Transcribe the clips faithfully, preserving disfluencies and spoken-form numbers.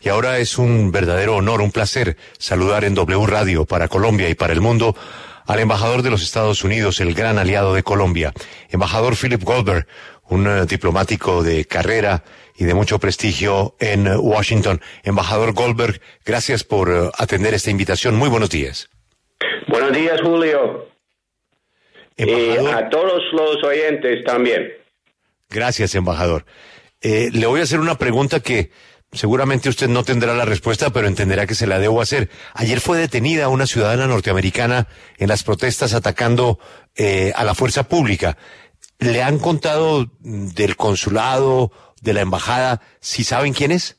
Y ahora es un verdadero honor, un placer saludar en W Radio para Colombia y para el mundo al embajador de los Estados Unidos, el gran aliado de Colombia, embajador Philip Goldberg, un uh, diplomático de carrera y de mucho prestigio en uh, Washington. Embajador Goldberg, gracias por uh, atender esta invitación. Muy buenos días. Buenos días, Julio. Embajador, y a todos los oyentes también. Gracias, embajador. Eh, le voy a hacer una pregunta que seguramente usted no tendrá la respuesta, pero entenderá que se la debo hacer. Ayer fue detenida una ciudadana norteamericana en las protestas atacando eh, a la fuerza pública. ¿Le han contado del consulado, de la embajada, si saben quién es?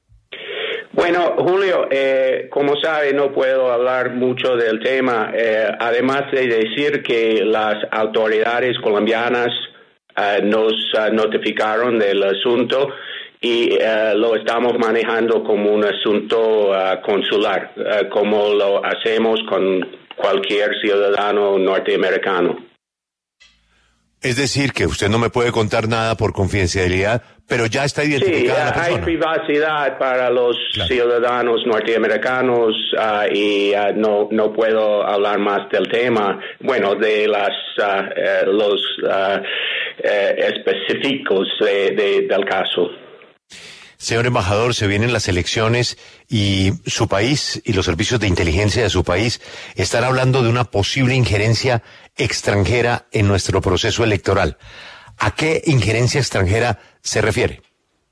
Bueno, Julio, eh, como sabe, no puedo hablar mucho del tema, eh, además de decir que las autoridades colombianas uh, nos uh, notificaron del asunto y uh, lo estamos manejando como un asunto uh, consular, uh, como lo hacemos con cualquier ciudadano norteamericano. Es decir, que usted no me puede contar nada por confidencialidad, pero ya está identificada sí, la persona. Hay privacidad para los claro. ciudadanos norteamericanos uh, y uh, no no puedo hablar más del tema, bueno, de las uh, uh, los uh, uh, específicos de, de, del caso. Señor embajador, se vienen las elecciones y su país y los servicios de inteligencia de su país están hablando de una posible injerencia extranjera en nuestro proceso electoral. ¿A qué injerencia extranjera se refiere?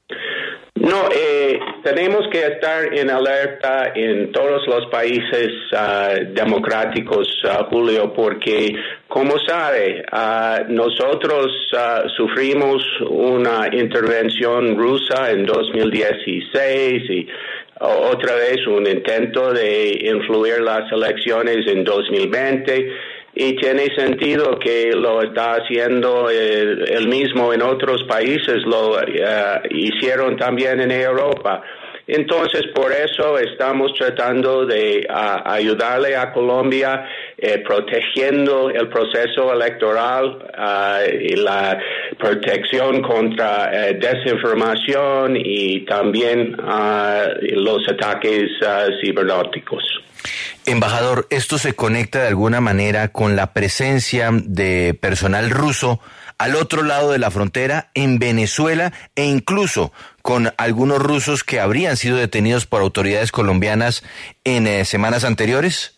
No, eh, tenemos que estar en alerta en todos los países uh, democráticos, uh, Julio, porque, como sabe, uh, nosotros uh, sufrimos una intervención rusa en dos mil dieciséis y uh, otra vez un intento de influir las elecciones en dos mil veinte. Y tiene sentido que lo está haciendo el, el mismo en otros países, lo uh, hicieron también en Europa. Entonces, por eso estamos tratando de uh, ayudarle a Colombia, eh, protegiendo el proceso electoral uh, y la protección contra uh, desinformación y también uh, los ataques uh, cibernéticos. Embajador, ¿esto se conecta de alguna manera con la presencia de personal ruso al otro lado de la frontera en Venezuela e incluso con algunos rusos que habrían sido detenidos por autoridades colombianas en eh, semanas anteriores?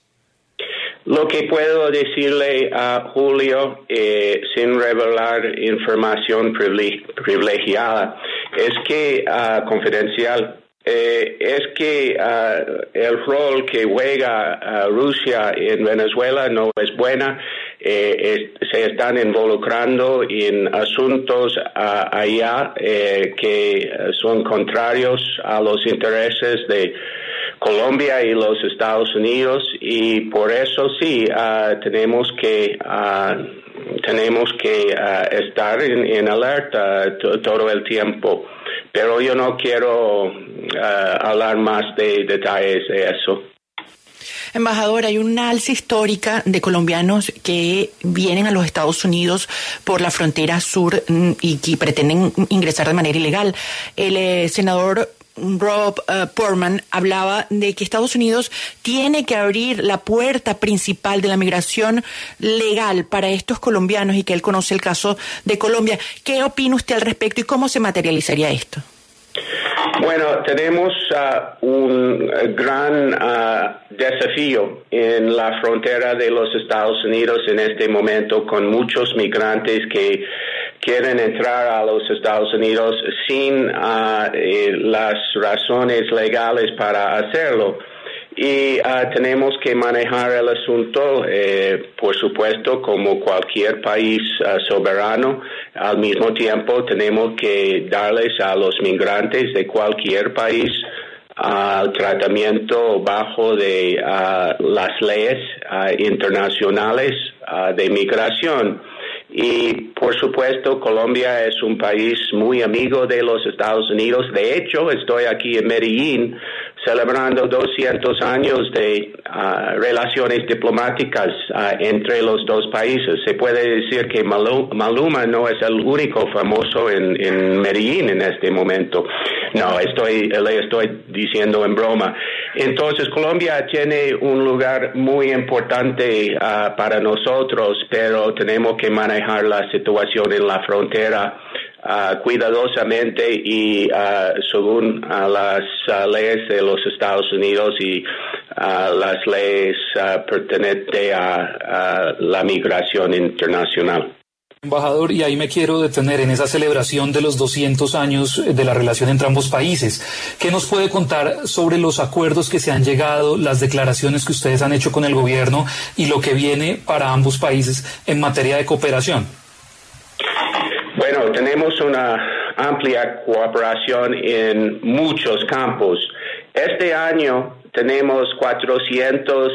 Lo que puedo decirle a Julio, eh, sin revelar información privilegiada, es que uh, confidencial, Eh, es que uh, el rol que juega uh, Rusia en Venezuela no es buena. Eh, es, se están involucrando en asuntos uh, allá eh, que son contrarios a los intereses de Colombia y los Estados Unidos, y por eso sí uh, tenemos que uh, tenemos que uh, estar en, en alerta t- todo el tiempo. Pero yo no quiero uh, hablar más de detalles de eso. Embajador, hay una alza histórica de colombianos que vienen a los Estados Unidos por la frontera sur y que pretenden ingresar de manera ilegal. El eh, senador Rob uh, Portman hablaba de que Estados Unidos tiene que abrir la puerta principal de la migración legal para estos colombianos y que él conoce el caso de Colombia. ¿Qué opina usted al respecto y cómo se materializaría esto? Bueno, tenemos uh, un gran uh, desafío en la frontera de los Estados Unidos en este momento, con muchos migrantes que quieren entrar a los Estados Unidos sin uh, eh, las razones legales para hacerlo. Y uh, tenemos que manejar el asunto, eh, por supuesto, como cualquier país uh, soberano. Al mismo tiempo, tenemos que darles a los migrantes de cualquier país uh, tratamiento bajo de uh, las leyes uh, internacionales uh, de migración. Y, por supuesto, Colombia es un país muy amigo de los Estados Unidos. De hecho, estoy aquí en Medellín celebrando doscientos años de uh, relaciones diplomáticas uh, entre los dos países. Se puede decir que Maluma no es el único famoso en, en Medellín en este momento. No, estoy, le estoy diciendo en broma. Entonces, Colombia tiene un lugar muy importante uh, para nosotros, pero tenemos que manejar la situación en la frontera uh, cuidadosamente y uh, según uh, las uh, leyes de los Estados Unidos y uh, las leyes uh, pertenecientes a, a la migración internacional. Embajador, y ahí me quiero detener en esa celebración de los doscientos años de la relación entre ambos países. ¿Qué nos puede contar sobre los acuerdos que se han llegado, las declaraciones que ustedes han hecho con el gobierno y lo que viene para ambos países en materia de cooperación? Bueno, tenemos una amplia cooperación en muchos campos. Este año tenemos cuatrocientos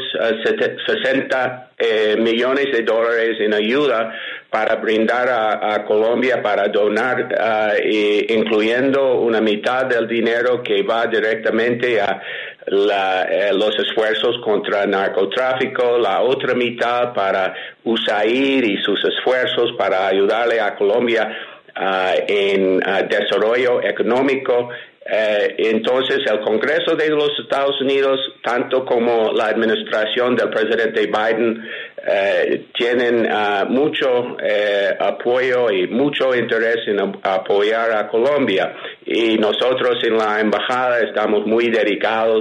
sesenta eh, millones de dólares en ayuda para brindar a, a Colombia, para donar, uh, e, incluyendo una mitad del dinero que va directamente a la, eh, los esfuerzos contra el narcotráfico, la otra mitad para U S A I D y sus esfuerzos para ayudarle a Colombia uh, en uh, desarrollo económico. Eh, entonces, el Congreso de los Estados Unidos, tanto como la administración del presidente Biden, eh, tienen uh, mucho eh, apoyo y mucho interés en a, apoyar a Colombia. Y nosotros en la embajada estamos muy dedicados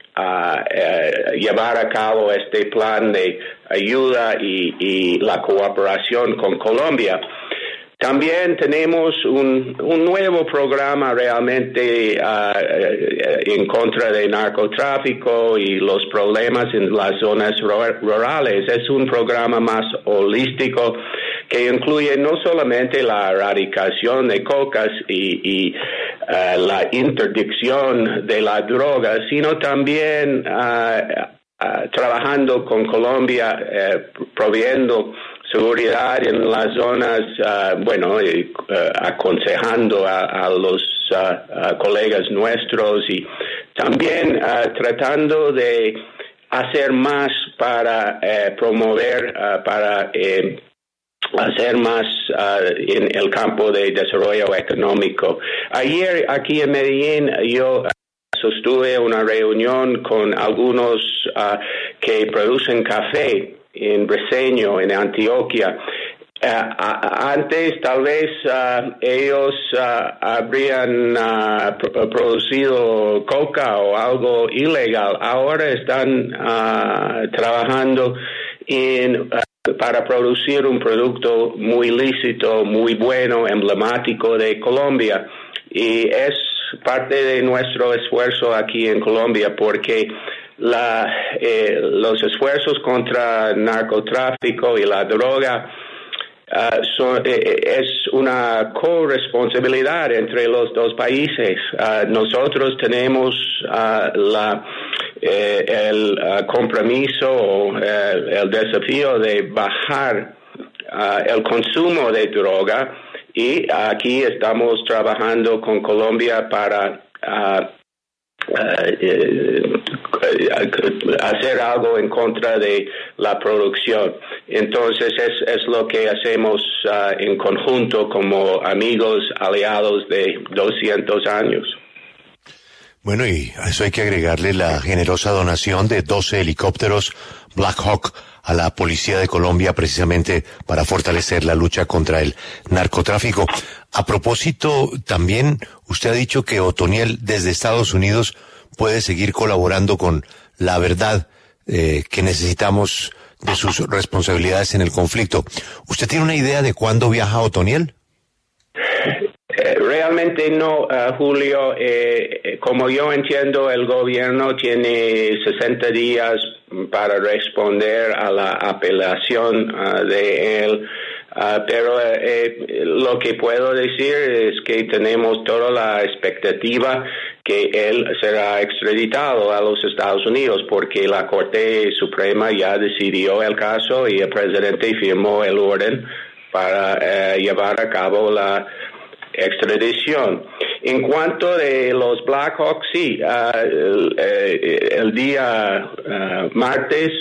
a eh, llevar a cabo este plan de ayuda y, y la cooperación con Colombia. También tenemos un, un nuevo programa realmente uh, en contra del narcotráfico y los problemas en las zonas rurales. Es un programa más holístico que incluye no solamente la erradicación de cocas y, y uh, la interdicción de la droga, sino también uh, uh, trabajando con Colombia, uh, proveyendo seguridad en las zonas, uh, bueno, y, uh, aconsejando a, a los uh, a colegas nuestros y también uh, tratando de hacer más para uh, promover, uh, para eh, hacer más uh, en el campo de desarrollo económico. Ayer aquí en Medellín yo sostuve una reunión con algunos uh, que producen café en Briceño, en Antioquia. Uh, a, antes tal vez uh, ellos uh, habrían uh, pr- producido coca o algo ilegal. Ahora están uh, trabajando en, uh, para producir un producto muy lícito, muy bueno, emblemático de Colombia. Y es parte de nuestro esfuerzo aquí en Colombia porque La, eh, los esfuerzos contra el narcotráfico y la droga uh, son, eh, es una corresponsabilidad entre los dos países. Uh, nosotros tenemos uh, la, eh, el uh, compromiso o eh, el desafío de bajar uh, el consumo de droga y aquí estamos trabajando con Colombia para uh, Uh, uh, hacer algo en contra de la producción. Entonces es, es lo que hacemos uh, en conjunto como amigos, aliados de doscientos años. Bueno, y a eso hay que agregarle la generosa donación de doce helicópteros Black Hawk a la Policía de Colombia precisamente para fortalecer la lucha contra el narcotráfico. A propósito, también usted ha dicho que Otoniel desde Estados Unidos puede seguir colaborando con la verdad eh, que necesitamos de sus responsabilidades en el conflicto. ¿Usted tiene una idea de cuándo viaja Otoniel? Realmente no, uh, Julio. Eh, como yo entiendo, el gobierno tiene sesenta días para responder a la apelación uh, de él. Uh, pero eh, lo que puedo decir es que tenemos toda la expectativa que él será extraditado a los Estados Unidos porque la Corte Suprema ya decidió el caso y el presidente firmó el orden para eh, llevar a cabo la extradición. En cuanto de los Black Hawks, sí, uh, el, el día uh, martes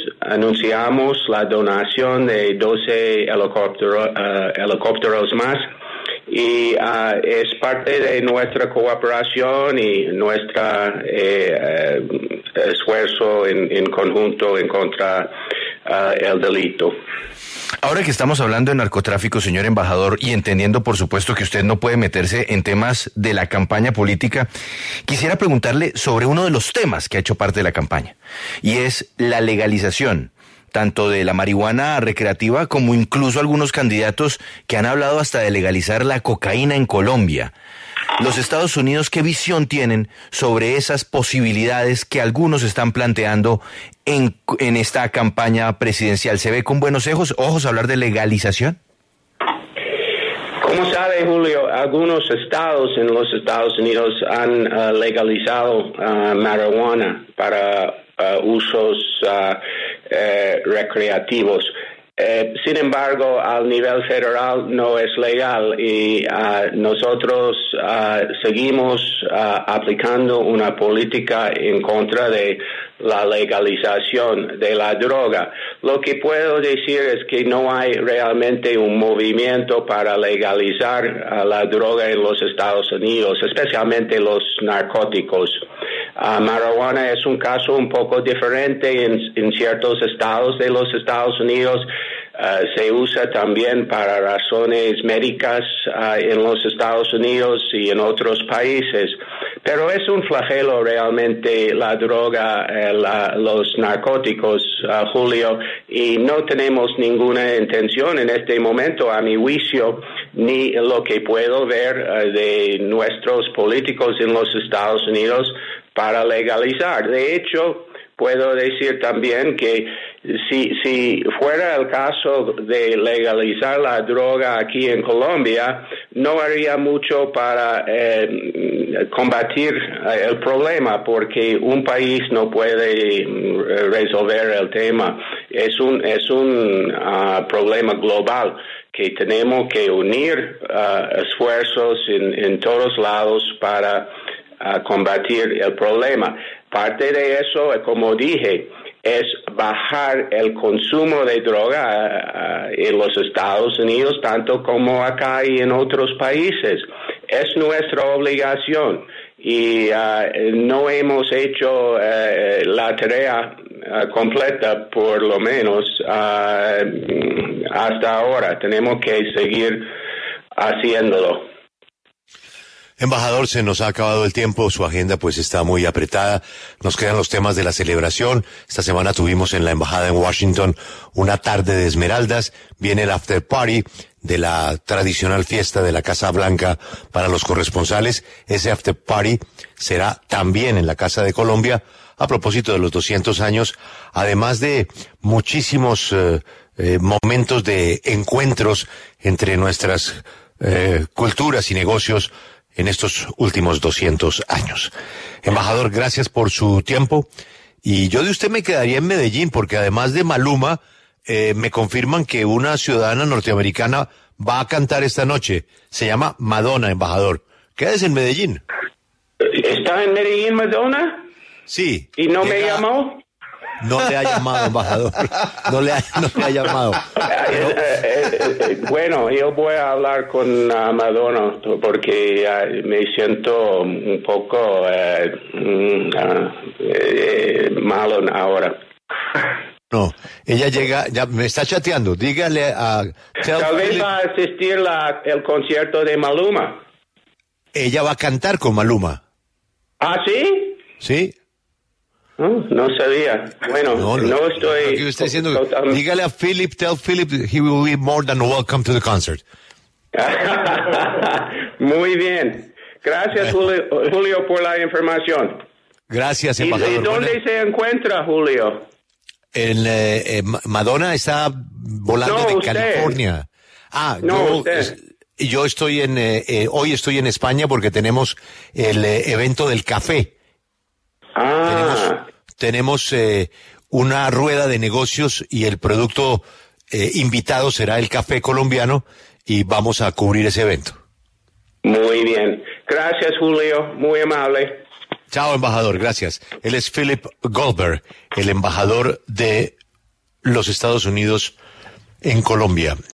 anunciamos la donación de doce helicópteros, uh, helicópteros más y uh, es parte de nuestra cooperación y nuestro eh, uh, esfuerzo en, en conjunto en contra uh, el delito. Ahora que estamos hablando de narcotráfico, señor embajador, y entendiendo por supuesto que usted no puede meterse en temas de la campaña política, quisiera preguntarle sobre uno de los temas que ha hecho parte de la campaña, y es la legalización tanto de la marihuana recreativa como incluso algunos candidatos que han hablado hasta de legalizar la cocaína en Colombia. Los Estados Unidos, ¿qué visión tienen sobre esas posibilidades que algunos están planteando en, en esta campaña presidencial? ¿Se ve con buenos ojos, ojos hablar de legalización? Como sabe, Julio, algunos estados en los Estados Unidos han uh, legalizado uh, marihuana para uh, usos uh, eh, recreativos. Eh, sin embargo, al nivel federal no es legal y uh, nosotros uh, seguimos uh, aplicando una política en contra de la legalización de la droga. Lo que puedo decir es que no hay realmente un movimiento para legalizar uh, la droga en los Estados Unidos, especialmente los narcóticos. Uh, marihuana es un caso un poco diferente en, en ciertos estados de los Estados Unidos. Uh, se usa también para razones médicas uh, en los Estados Unidos y en otros países. Pero es un flagelo realmente la droga, eh, la, los narcóticos, uh, Julio, y no tenemos ninguna intención en este momento, a mi juicio, ni lo que puedo ver uh, de nuestros políticos en los Estados Unidos para legalizar. De hecho, puedo decir también que si, si fuera el caso de legalizar la droga aquí en Colombia, no haría mucho para eh, combatir el problema, porque un país no puede resolver el tema. Es un, es un uh, problema global que tenemos que unir uh, esfuerzos en, en todos lados para uh, combatir el problema. Parte de eso, como dije, es bajar el consumo de droga uh, en los Estados Unidos, tanto como acá y en otros países. Es nuestra obligación y uh, no hemos hecho uh, la tarea uh, completa, por lo menos, uh, hasta ahora. Tenemos que seguir haciéndolo. Embajador, se nos ha acabado el tiempo, su agenda pues está muy apretada, nos quedan los temas de la celebración. Esta semana tuvimos en la embajada en Washington una tarde de esmeraldas, viene el after party de la tradicional fiesta de la Casa Blanca para los corresponsales. Ese after party será también en la Casa de Colombia a propósito de los doscientos años, además de muchísimos eh, eh, momentos de encuentros entre nuestras eh, culturas y negocios en estos últimos doscientos años. Embajador, gracias por su tiempo. Y yo de usted me quedaría en Medellín, porque además de Maluma, eh, me confirman que una ciudadana norteamericana va a cantar esta noche. Se llama Madonna, embajador. Quédese en Medellín. ¿Está en Medellín, Madonna? Sí. ¿Y no llega... me llamó? No le ha llamado, embajador. No le ha, no le ha llamado. Pero... Eh, eh, eh, bueno, yo voy a hablar con uh, Madonna porque uh, me siento un poco uh, uh, eh, malo ahora. No, ella llega, ya me está chateando. Dígale a... Tal vez Philip, va a asistir la, el concierto de Maluma. Ella va a cantar con Maluma. ¿Ah, sí? Sí. No, no sabía. Bueno, no, no, no estoy... Lo que usted diciendo, total... dígale a Philip, tell Philip he will be more than welcome to the concert. Muy bien. Gracias, Julio, Julio, por la información. Gracias, embajador. ¿Y, y dónde Buena... se encuentra, Julio? En, eh, eh, Madonna está volando no, de usted. California. Ah, no, yo, es, yo estoy en... Eh, eh, hoy estoy en España porque tenemos el eh, evento del café. Ah. Tenemos, tenemos eh, una rueda de negocios y el producto eh, invitado será el café colombiano y vamos a cubrir ese evento. Muy bien. Gracias, Julio. Muy amable. Chao, embajador. Gracias. Él es Philip Goldberg, el embajador de los Estados Unidos en Colombia.